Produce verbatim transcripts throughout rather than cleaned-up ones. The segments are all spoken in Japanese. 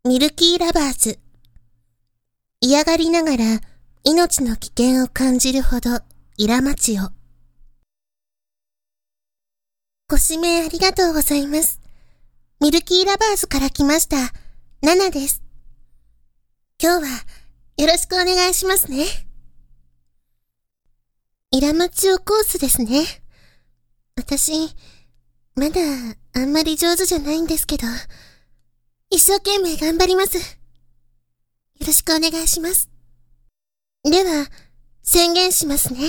ミルキーラバーズ。嫌がりながら命の危険を感じるほどイラマチを。ご指名ありがとうございます。ミルキーラバーズから来ました、ナナです。今日はよろしくお願いしますね。イラマチオコースですね。私、まだあんまり上手じゃないんですけど、一生懸命頑張ります。よろしくお願いします。では、宣言しますね。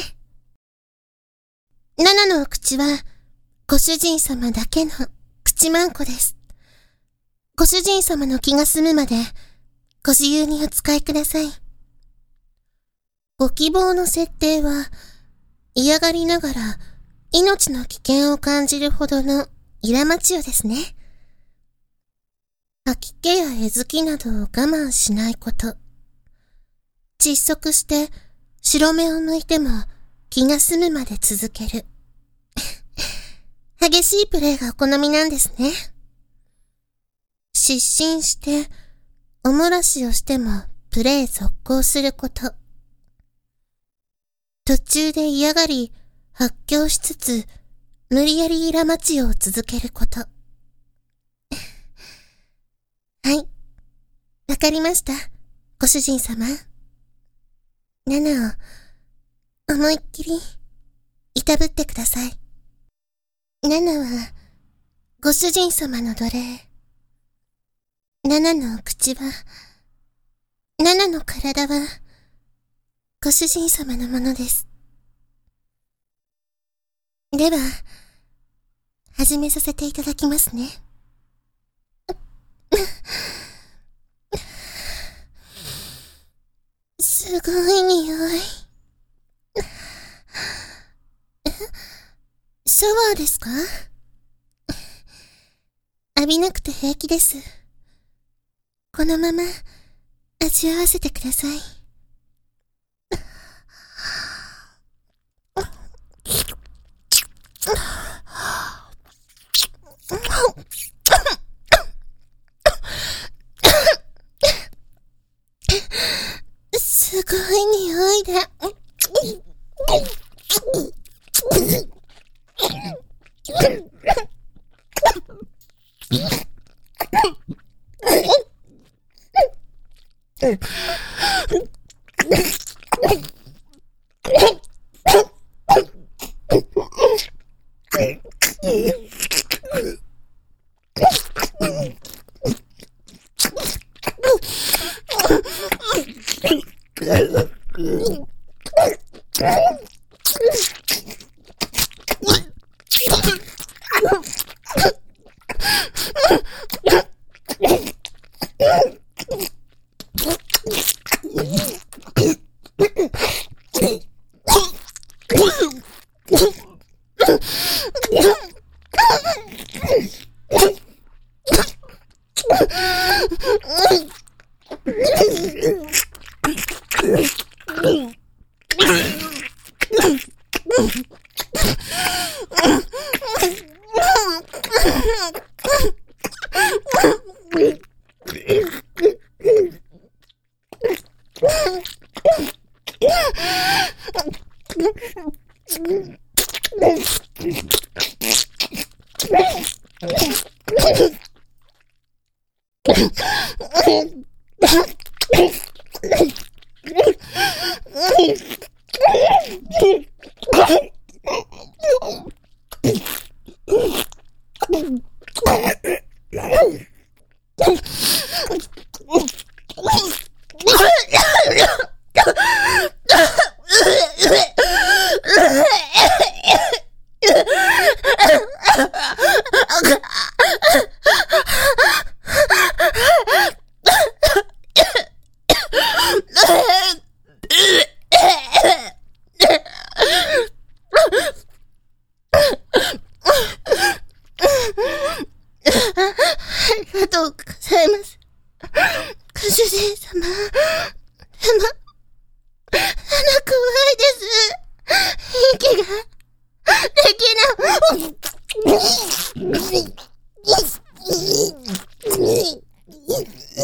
ナナのお口は、ご主人様だけの口まんこです。ご主人様の気が済むまで、ご自由にお使いください。ご希望の設定は、嫌がりながら命の危険を感じるほどのイラマチオですね。吐き気やえずきなどを我慢しないこと。窒息して白目を向いても気が済むまで続ける。激しいプレイがお好みなんですね。失神しておもらしをしてもプレイ続行すること。途中で嫌がり発狂しつつ無理やりイラマチオを続けること。はい。わかりました。ご主人様。ナナを、思いっきり、いたぶってください。ナナは、ご主人様の奴隷。ナナのお口は、ナナの体は、ご主人様のものです。では、始めさせていただきますね。すごい匂い。シャワーですか？浴びなくて平気です。このまま味わわせてください。すごい匂いで。息ができない。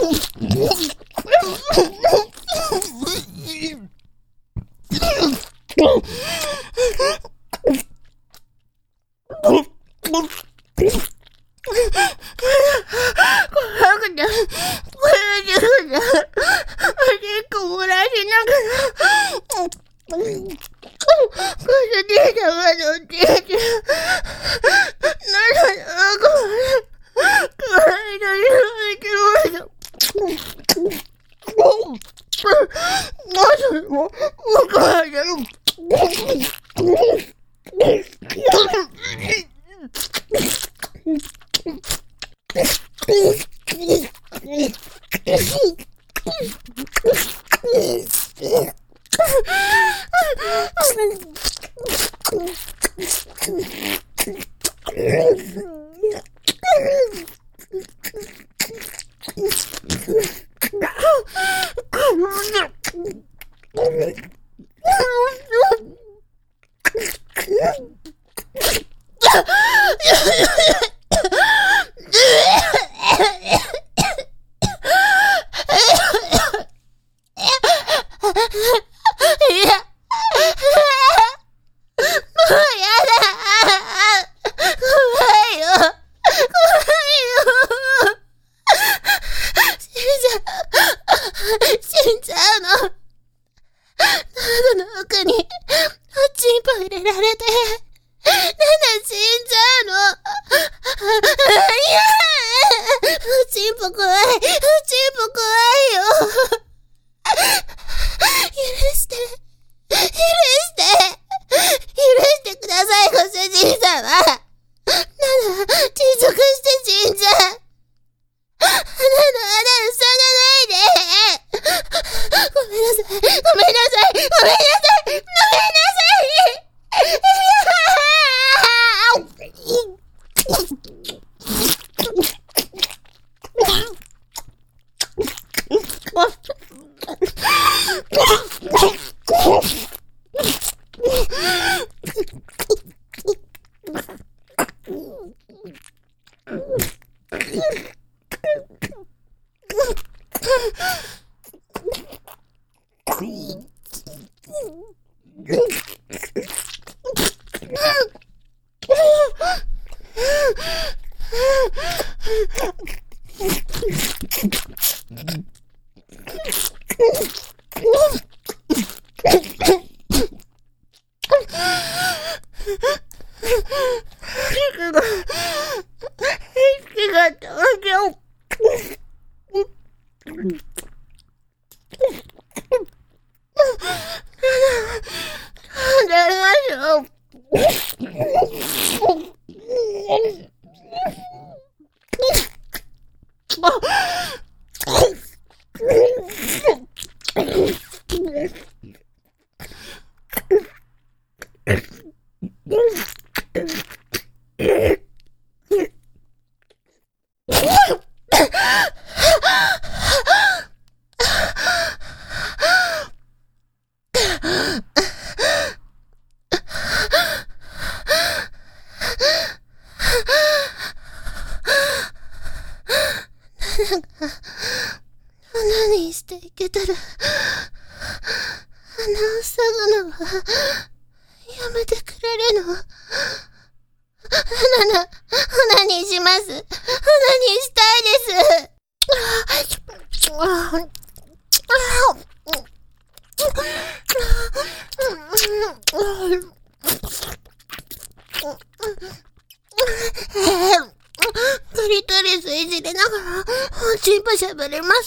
何していけたら、鼻を塞ぐのは、やめてくれるの？鼻、鼻にします。鼻にしたいです。クリトリスいじりながら、おちんぽしゃべります。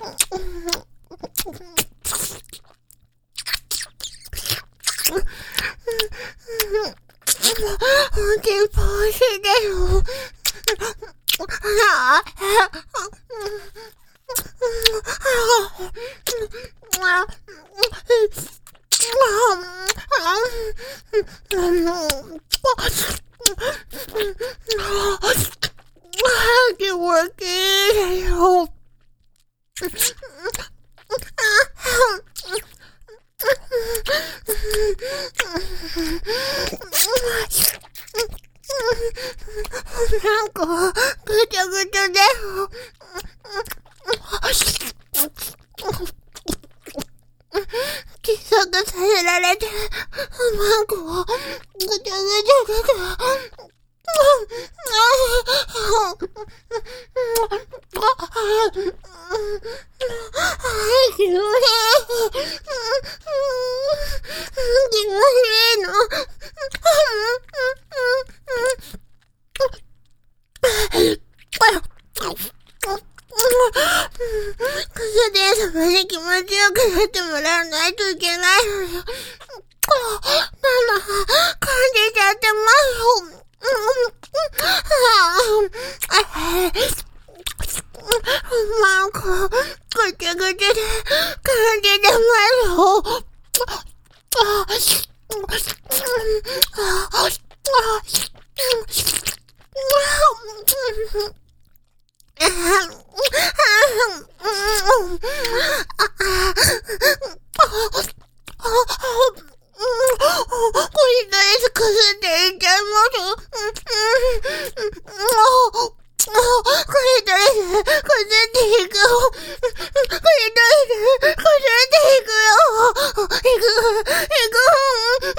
おちんぽおいしいです。I can work it.なんかぐちゃぐちゃでて、マンコを、ぐちゃぐちゃぐちゃ。薬で様に気持ちよくなってもらわないといけないのよ。なんだ、感じちゃってますよ。なんか、ぐちゃぐちゃで感じてますよ。これだけくすっていっちゃいます。これだけくすっていくよ。これだけくすっていくよ。いく、いく、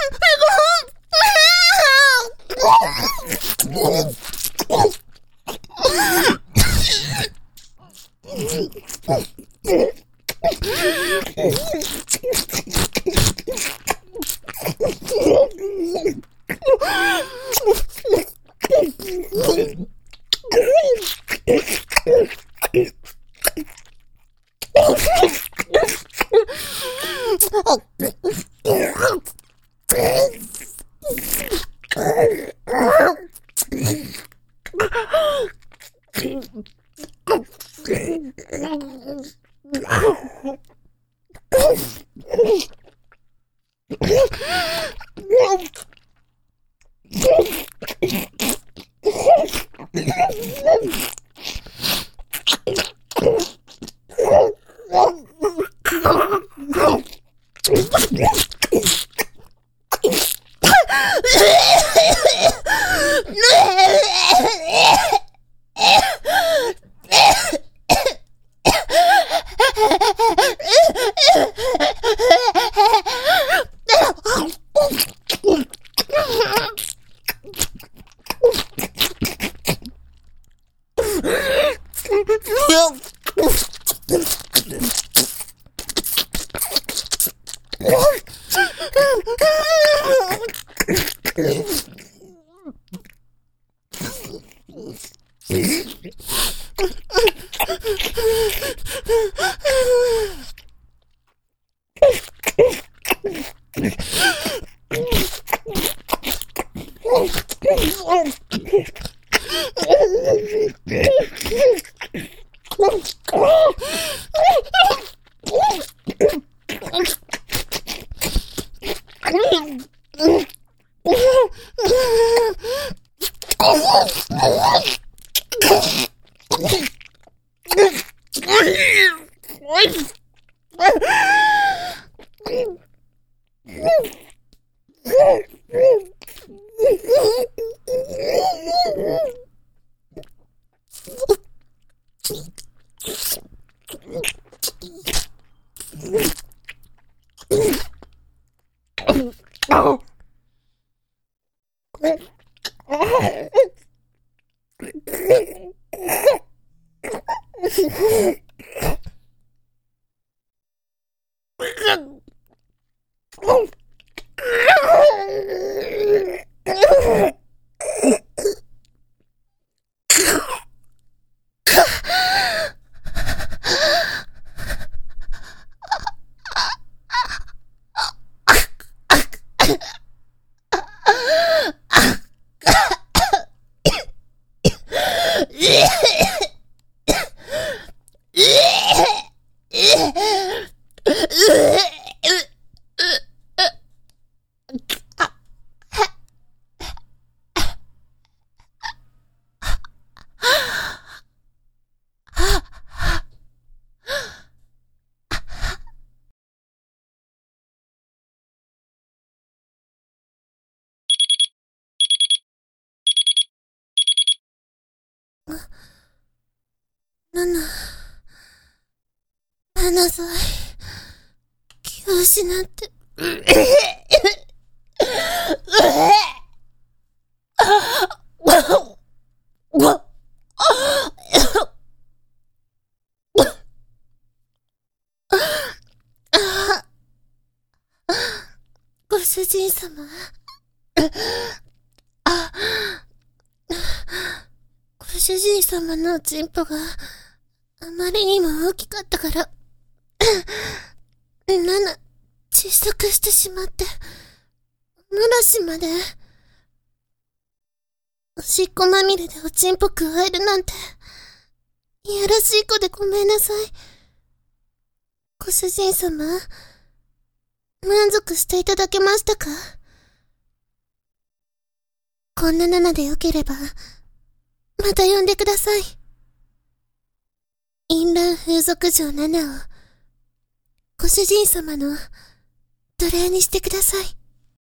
ナナ、ナナさい、気を失ってご主人様。あ、ご主人様のチンポがあまりにも大きかったから、ナナ、窒息してしまって、ムラシまで、おしっこまみれでおちんぽくわえるなんて、いやらしい子でごめんなさい。ご主人様、満足していただけましたか？こんなナナでよければ、また呼んでください。淫乱風俗嬢ナナを、ご主人様の奴隷にしてください。